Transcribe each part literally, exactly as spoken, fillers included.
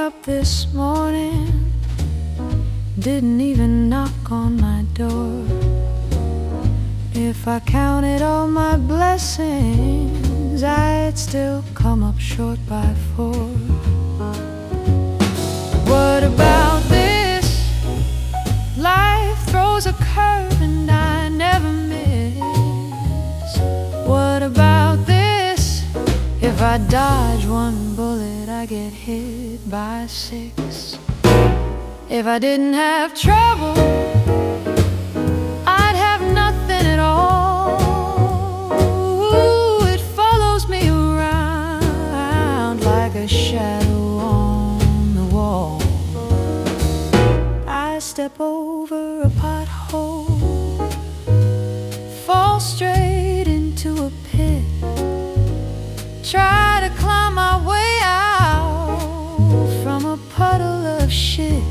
up this morning, didn't even knock on my door. If I counted all my blessings, I'd still come up short by four. What about this? Life throws a curve and I never miss. What about this? If I dodge one bullet, I get hit by six. If I didn't have trouble, I'd have nothing at all. Ooh, it follows me around like a shadow on the wall. I step over a pothole, fall straight into a pit, try to climb my way out from a puddle of shit.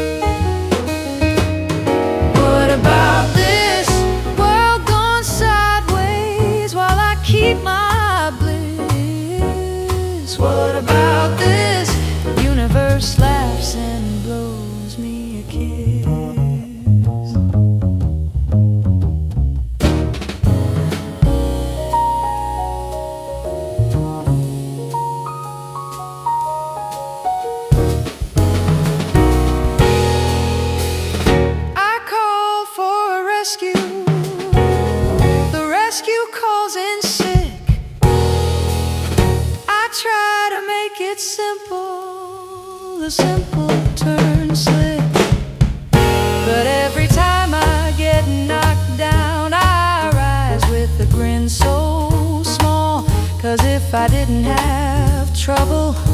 What about this? World gone sideways while I keep my bliss. What about this? Universe laughs and blows me a kiss. The rescue calls in sick. I try to make it simple, the simple turns slick. But every time I get knocked down, I rise with a grin so small. 'Cause if I didn't have trouble,